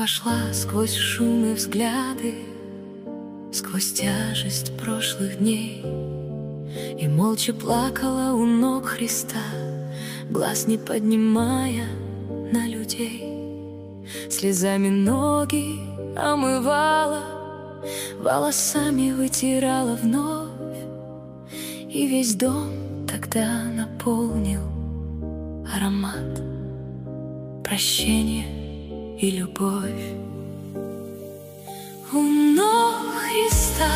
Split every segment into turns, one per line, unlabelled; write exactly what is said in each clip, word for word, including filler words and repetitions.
прошла сквозь шум и взгляды, сквозь тяжесть прошлых дней, и молча плакала у ног Христа, глаз не поднимая на людей. Слезами ноги омывала, волосами вытирала вновь, и весь дом тогда наполнил аромат прощения и любовь. У ног Христа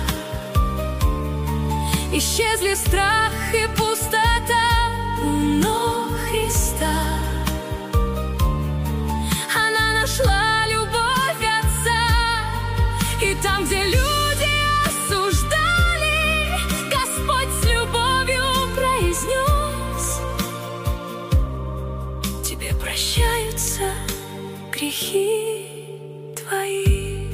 исчезли страх и пустота. У ног Христа она нашла любовь Отца, и там, где люди осуждали, Господь с любовью произнес: тебе прощаются грехи твои.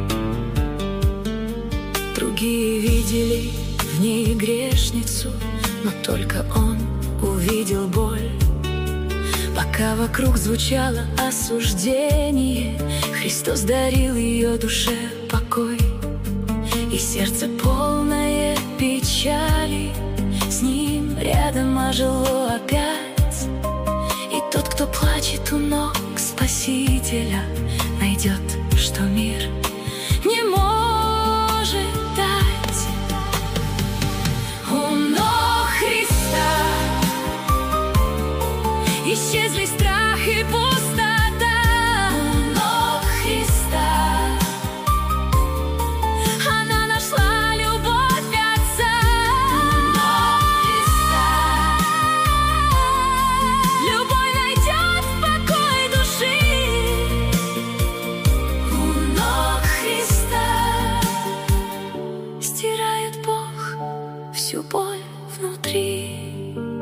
Другие видели в ней грешницу, но только он увидел боль. Пока вокруг звучало осуждение, Христос дарил ее душе покой. И сердце, полное печали, с ним рядом ожило опять. И тот, кто плачет у ног Спасителя, найдет, что мир не может дать. У ног Христа исчезли страх и пустота. У ног Христа она нашла любовь Отца. У ног Христа любовь найдет покой души. У ног Христа стирает Бог всю боль внутри.